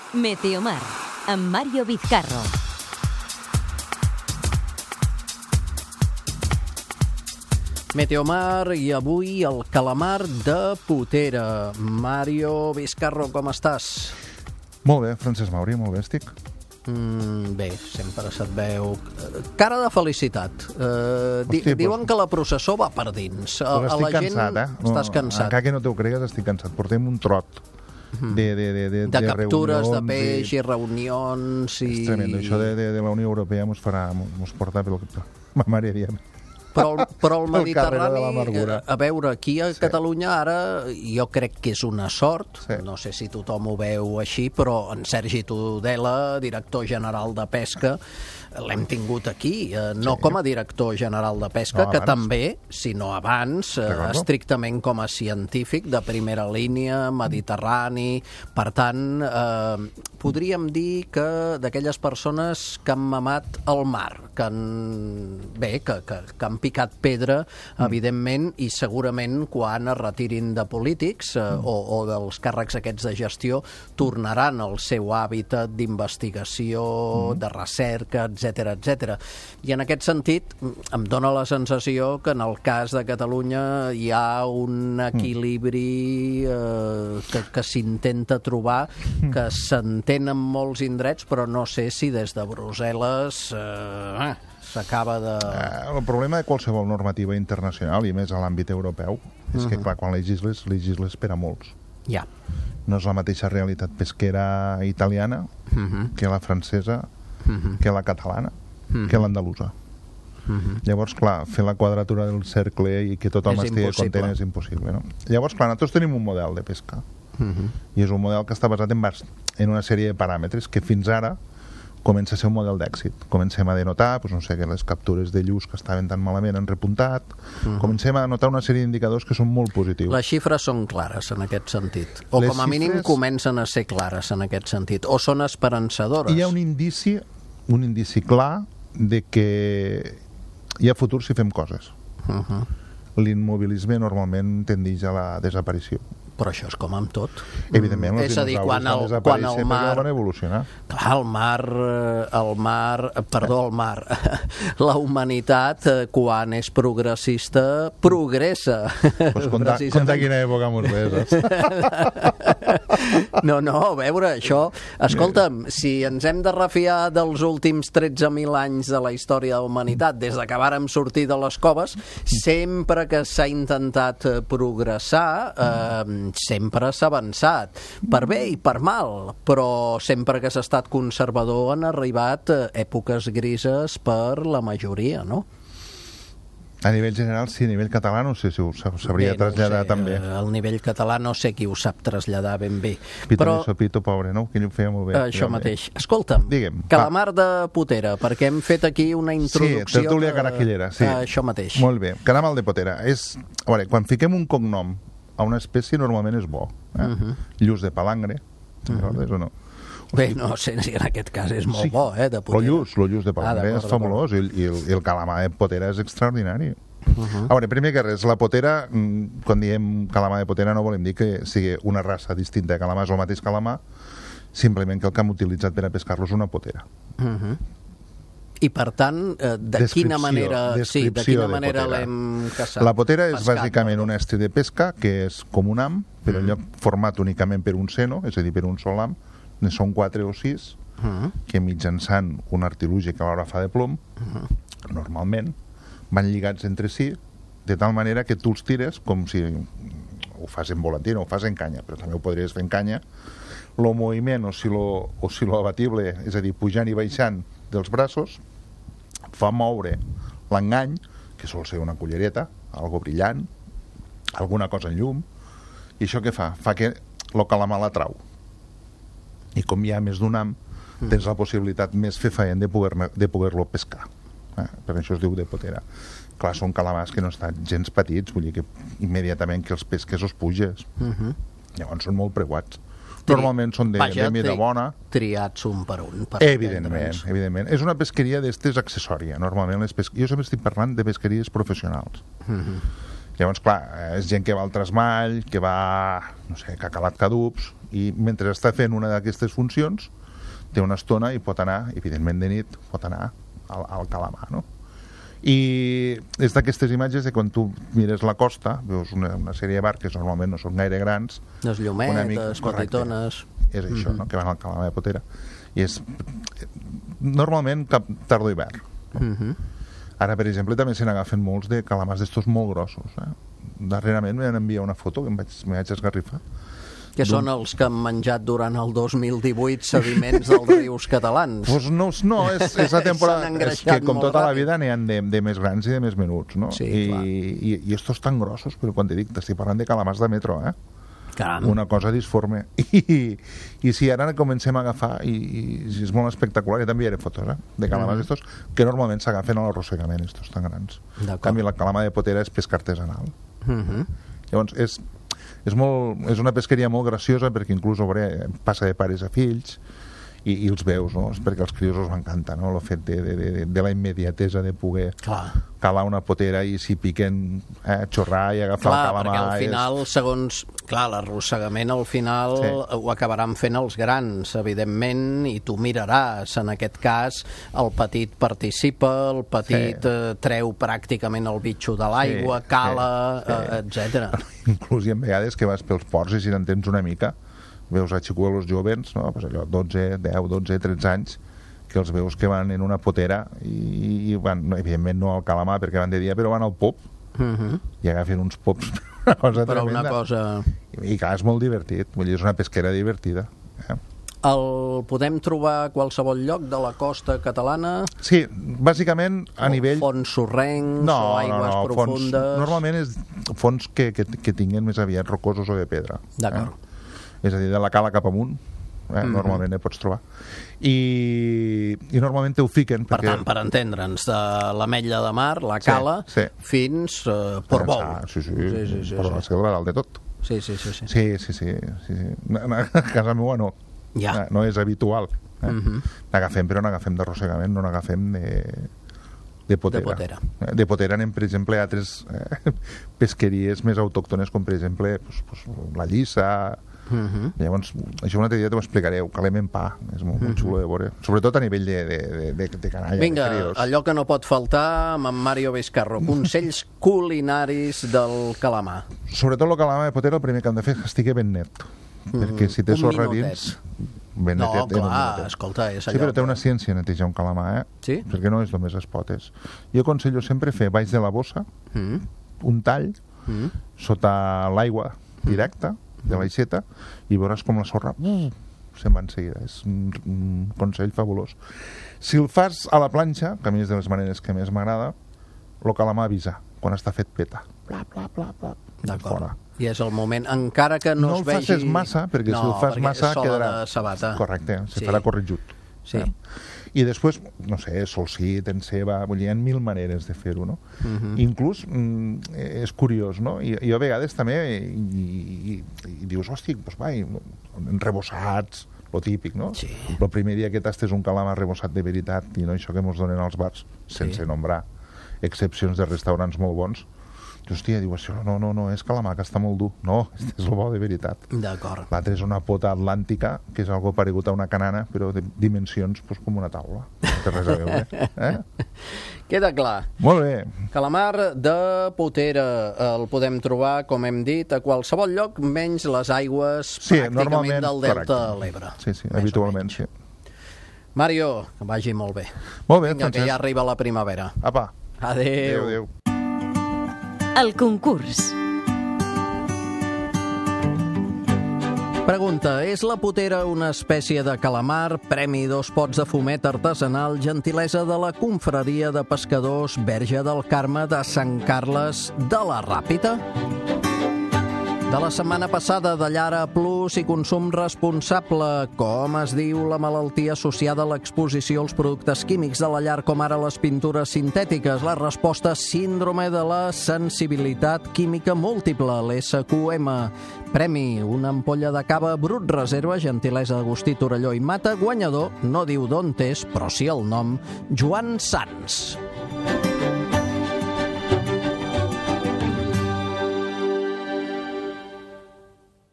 Meteomar, amb Mario Vizcarro. Meteomar i avui el calamar de Potera. Mario Vizcarro, com estàs? Molt bé, Francesc Mauri, molt bé estic. Bé, sempre se't veu cara de felicitat. Diuen que la processó va per dins. Estic cansat, Estàs cansat. Encara que no t'ho cregues, estic cansat. Portem un trot de captures de peix i reunions i... És tremendo, això de la Unió Europea mos porta pel ma mare diem. Però el Mediterrani, l'amargura. a veure, aquí a Catalunya ara jo crec que és una sort, Sí. no sé si tothom ho veu així, però en Sergi Tudela, director general de Pesca, l'hem tingut aquí, no com a director general de Pesca, No, que abans. també, si no abans, Recordo. estrictament com a científic de primera línia, Mediterrani, per tant, podríem dir que d'aquelles persones que han mamat el mar, que han picat pedra, evidentment, i segurament quan es retirin de polítics o dels càrrecs aquests de gestió, tornaran al seu hàbitat d'investigació, de recerca, etc. I en aquest sentit, em dóna la sensació que en el cas de Catalunya hi ha un equilibri que s'intenta trobar, que s'entén en molts indrets, però no sé si des de Brussel·les s'acaba de... El problema de qualsevol normativa internacional, i més a l'àmbit europeu, és que, clar, quan legisles per a molts. Ja. No és la mateixa realitat pesquera italiana que la francesa, que la catalana, que l'andalusa. Llavors, clar, fer la quadratura del cercle i que tothom estigui content és impossible, no? Llavors, clar, nosaltres tenim un model de pesca i és un model que està basat en una sèrie de paràmetres que fins ara comença a ser un model d'èxit. Comencem a denotar, doncs, no sé, que les captures de lluç que estaven tan malament han repuntat. Comencem a notar una sèrie d'indicadors que són molt positius. Les xifres són clares en aquest sentit. O com a mínim comencen a ser clares en aquest sentit. O són esperançadores. Hi ha un indici clar de que hi ha futur si fem coses. L'immobilisme normalment tendeix a la desaparició. Però això és com amb tot. Evidentment, els és a dir, quan el mar... van evolucionar. Clar, la humanitat, quan és progressista, progressa. Pues conta quina època mos ves. No, a veure, això... Escolta'm, si ens hem de refiar dels últims 13.000 anys de la història de la humanitat, des que vàrem sortir de les coves, sempre que s'ha intentat progressar, sempre s'ha avançat, per bé i per mal, però sempre que s'ha estat conservador han arribat èpoques grises per la majoria, no? A nivell general, sí, a nivell català no sé si ho sabria traslladar també. Al nivell català no sé qui ho sap traslladar ben bé. Pito Mesopito, pobre, no? Que ell ho feia molt bé. Això mateix. Escolta'm, calamar de Potera, perquè hem fet aquí una introducció... Sí, tertúlia caraquillera, sí. Això mateix. Molt bé. Calamar de Potera. A veure, quan fiquem un cognom a una espècie normalment és bo. Lluç de palangre, recordes o no? Bé, no sé si en aquest cas és molt bo, de Potera. El lluç de palangre és fabulós i el calamar de Potera és extraordinari. A veure, primer que res, la Potera, quan diem calamar de Potera no volem dir que sigui una raça distinta de calamar, és el mateix calamar, simplement que el que hem utilitzat per a pescar-lo és una potera. I per tant, de quina manera l'hem caçat? La potera és bàsicament un estri de pesca que és com un ham, però en lloc format únicament per un seno, és a dir, per un sol ham, ne són 4 o 6 que mitjançant un artilugi que alhora fa de plom, normalment van lligats entre si de tal manera que tu els tires com si ho fas en volantina, ho fas en canya, però també ho podries fer en canya. El moviment oscil·loabatible, és a dir, pujant i baixant dels braços, fa moure l'engany, que sol ser una cullereta, algo brillant, alguna cosa en llum, i això què fa? Fa que el calamar l'atrau. I com hi ha més d'un ham, tens la possibilitat més fefaent de poder-lo pescar. Per això es diu de potera. Clar, són calamars que no estan gens petits, vull dir que immediatament que els pesques els puges. Llavors són molt preuats. Normalment són de mida bona. Triats un per un. Evidentment. És una pesqueria d'estes accessòria. Normalment jo sempre estic parlant de pesqueries professionals. Llavors, clar, és gent que va al Trasmall, que va, no sé, que ha calat cadups, i mentre està fent una d'aquestes funcions, té una estona i pot anar, evidentment de nit, pot anar al Calamar, no? I és d'aquestes imatges de quan tu mires la costa, veus una sèrie de barques, normalment no són gaire grans. Les llumetes, petitones... És això, no?, que van al Calamar de Potera. I és normalment cap tardor hivern. Ara, per exemple, també se n'agafen molts de calamars d'estos molt grossos. Darrerament m'han enviat una foto que em vaig esgarrifar. Que són els que han menjat durant el 2018 sediments dels rius catalans. Pues no, és la temporada... S'han És que com tota la ràpid. vida n'hi ha de més grans i de més menuts, no? Sí, clar. I estos tan grossos, però quan t'he dit, t'estic parlant de calamars de metro, Caram. Una cosa disforme. I si ara comencem a agafar, i és molt espectacular, jo també hi ha fotos, de calamars estos, que normalment s'agafen a l'arrossegament, estos tan grans. En canvi, la calamar de Potera és pesca artesanal. Llavors, és una pesqueria molt graciosa, perquè inclús passa de pares a fills, i els veus, no? És perquè als crios els encanta, no? El fet de la immediatesa de poder calar una potera i si piquen xorrar i agafar el calamar. Perquè al final, segons... Clar, l'arrossegament al final ho acabaran fent els grans, evidentment, i tu miraràs. En aquest cas, el petit participa, el petit treu pràcticament el bitxo de l'aigua, cala, etc. Inclús hi ha vegades que vas pels ports i si n'entens una mica, veus a xicuelos jovens, no? Pues allò, 10, 12, 13 anys, que els veus que van en una potera i van, evidentment no al calamar perquè van de dia, però van al pop i agafen uns pops, una cosa però tremenda. una cosa... I clar, és molt divertit, vull dir, és una pesquera divertida. El podem trobar a qualsevol lloc de la costa catalana? Sí, bàsicament a nivell... Fons sorrencs o aigües profundes? Normalment és fons que tinguen més aviat rocosos o de pedra. D'acord. És a dir, de la cala cap amunt, normalment pots trobar. I normalment te ho fiquen. Per tant, per entendre'ns, de l'Ametlla de Mar, la cala, fins Portbou. Sí. Però la selva dalt de tot. Sí. Sí. A casa meva no. No és habitual. N'agafem, però n'agafem d'arrossegament, no n'agafem de potera. De potera anem, per exemple, a altres pesqueries més autòctones, com per exemple la llissa. Llavors, això un altre dia t'ho explicaré, ho calem en pa, és molt xulo de veure, sobretot a nivell de canalla. Vinga, allò que no pot faltar amb en Mario Vizcarro, consells culinaris del calamar. Sobretot el calamar de potera, el primer que hem de fer és que estigui ben net, perquè si té sorra dins... No, clar, escolta, és allò... Sí, però té una ciència netejar un calamar, Sí? Perquè no és només les potes. Jo aconsello sempre fer baix de la bossa, un tall, sota l'aigua directa, de l'aixeta, i veuràs com la sorra se'n va enseguida. És un consell fabulós. Si el fas a la planxa, que a mi és de les maneres que més m'agrada, el calamar avisa, quan està fet peta. Pla. D'acord. I és el moment, encara que no es vegi... No el facis massa, perquè si el fas massa quedarà... de sabata. Correcte, se farà corretjut. Sí. I després, no sé, solcit, en ceba, vull dir, hi ha mil maneres de fer-ho, no? Inclús és curiós, no? I a vegades també i dius, hosti, doncs vai, rebossats, lo típic, no? Sí. El primer dia que tastes un calamar rebossat de veritat i no això que mos donen als bars, sense nombrar excepcions de restaurants molt bons, hòstia, diu, això no, és calamar, que està molt dur. No, és el bo de veritat. D'acord. L'altre és una pota atlàntica, que és algo paregut a una canana, però de dimensions com una taula. No té res a veure. Queda clar. Molt bé. Calamar de Potera el podem trobar, com hem dit, a qualsevol lloc, menys les aigües pràcticament del Delta de l'Ebre. Sí, habitualment, sí. Mario, que vagi molt bé. Molt bé, Vinga, que ja arriba la primavera. Apa. Adéu. Adéu. El concurs. Pregunta, és la potera una espècie de calamar? Premi 2 pots de fumet artesanal, gentilesa de la confraria de pescadors Verge del Carme de Sant Carles de la Ràpita? De la setmana passada, de Llara Plus i consum responsable. Com es diu la malaltia associada a l'exposició als productes químics de la llar, com ara les pintures sintètiques? La resposta, síndrome de la sensibilitat química múltiple, l'SQM. Premi, una ampolla de cava Brut Reserva, gentilesa d'Agustí Torelló i Mata. Guanyador, no diu d'on és, però sí el nom, Joan Sans.